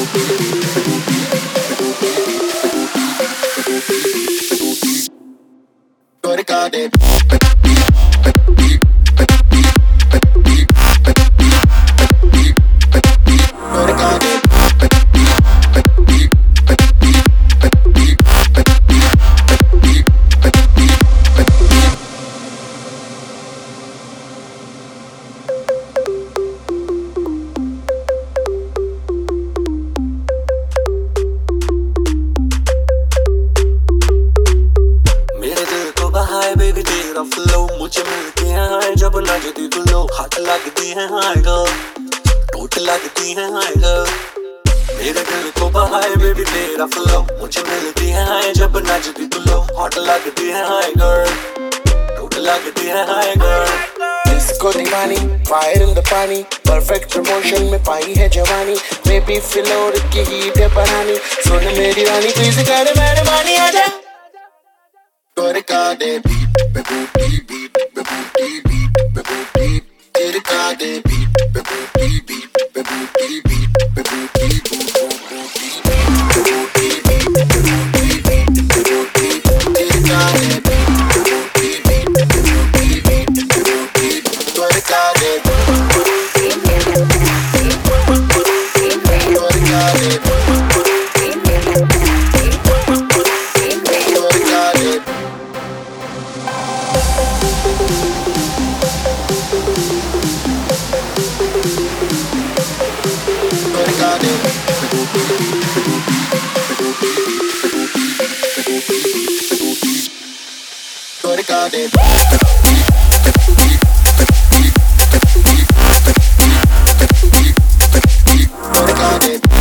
Baby तेरा flow मुझे मिलती है जब नजदी तू लो हाथ लगती है हाय गर्ल टूट लगती है हाय गर्ल मेरे दिल को बहाए बेबी तेरा फ्लो मुझे मिलती है जब नजदी तू लो हाथ लगती है हाय गर्ल टूट लगती है हाय गर्ल डिस्को दीवानी fire in the paani perfect promotion में पाई है जवानी बेबी फ्लोर की हीट है बढ़ानी सुन मेरी रानी प्लीज कर मेहरबानी आजा Toricade beat, bebooty beat, bebooty beat, bebooty. Toricade beat, bebooty beat, bebooty beat, bebooty beat, bebooty beat, bebooty beat, bebooty. Toricade beat, bebooty beat, bebooty beat, bebooty. Toricade. Toricade.